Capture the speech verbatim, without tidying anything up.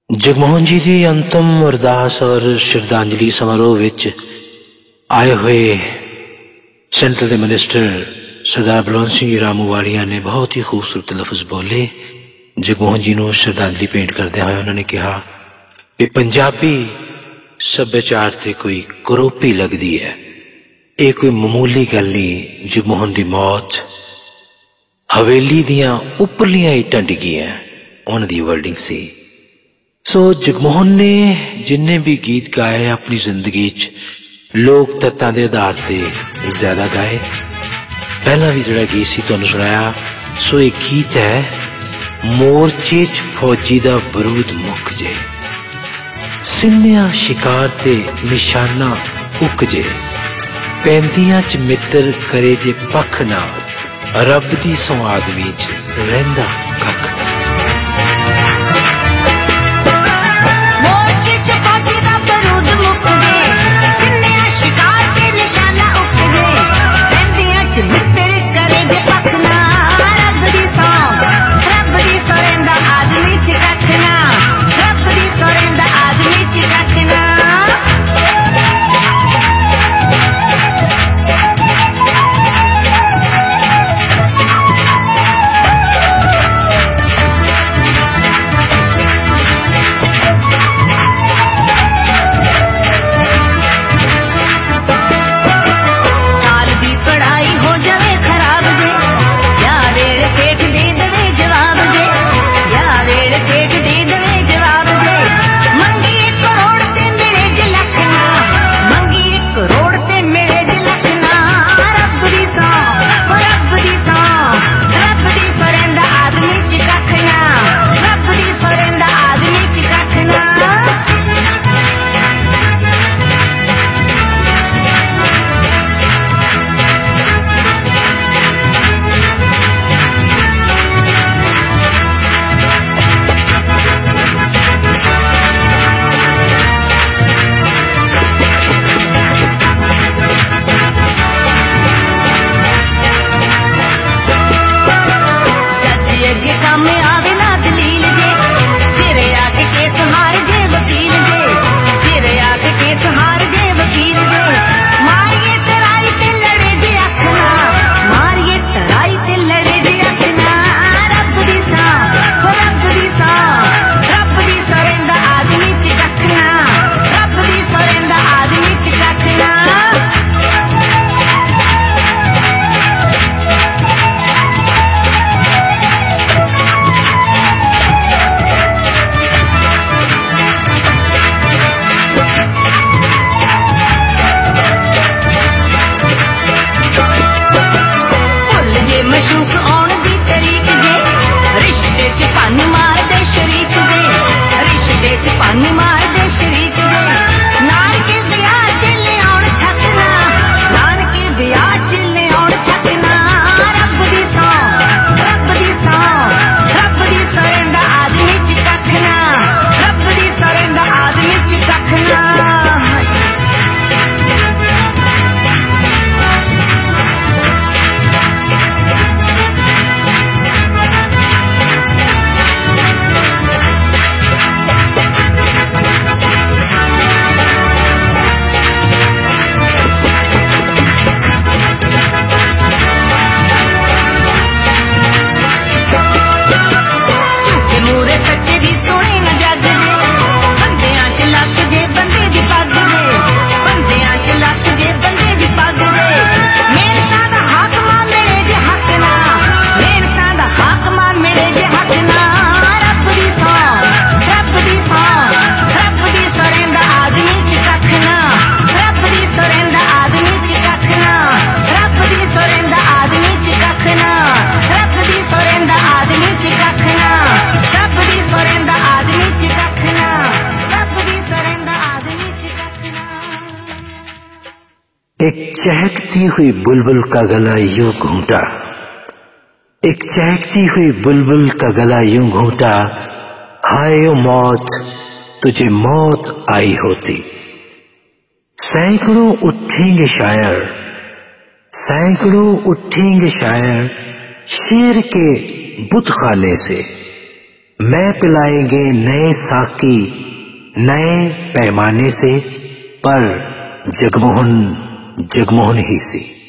जगमोहन जी की अंतिम अरदास और श्रद्धांजलि समारोह विच आए हुए सेंटर के मिनिस्टर सरदार बलवंत सिंह जी रामूवालिया ने बहुत ही खूबसूरत लफ्ज बोले। जगमोहन जी को श्रद्धांजलि भेंट करते हुए उन्होंने कहा कि पंजाबी सभ्याचार से कोई करोपी लगती है, ये कोई मामूली गल नहीं। जगमोहन की मौत हवेली दियां उपरलियां ईटां डिगियां, उन्होंने वर्डिंग सी। सो जगमोहन ने जिन्ने भी गीत गाए अपनी जिंदगी च लोक तत्तां दे आधार से ज्यादा गाए। पहला भी जिहड़ा गीत सी तुहानूं सुनाया, सो एक गीत है मोर्चे च फौजी दा बरूद मुक जे, सिन्निया शिकार ते निशाना उक जे, पैंदियां च मित्र करे जे पख ना, रब दी सौ आदमी च रहिंदा कख ना। एक चहकती हुई बुलबुल का गला यूं घूंटा, एक चहकती हुई बुलबुल का गला यूं घूंटा, हाय ओ मौत तुझे मौत आई होती। सैकड़ों उठेंगे शायर, सैकड़ों उठेंगे शायर शेर के बुत खाने से, मैं पिलाएंगे नए साकी नए पैमाने से, पर जगमोहन जगमोहन ही से।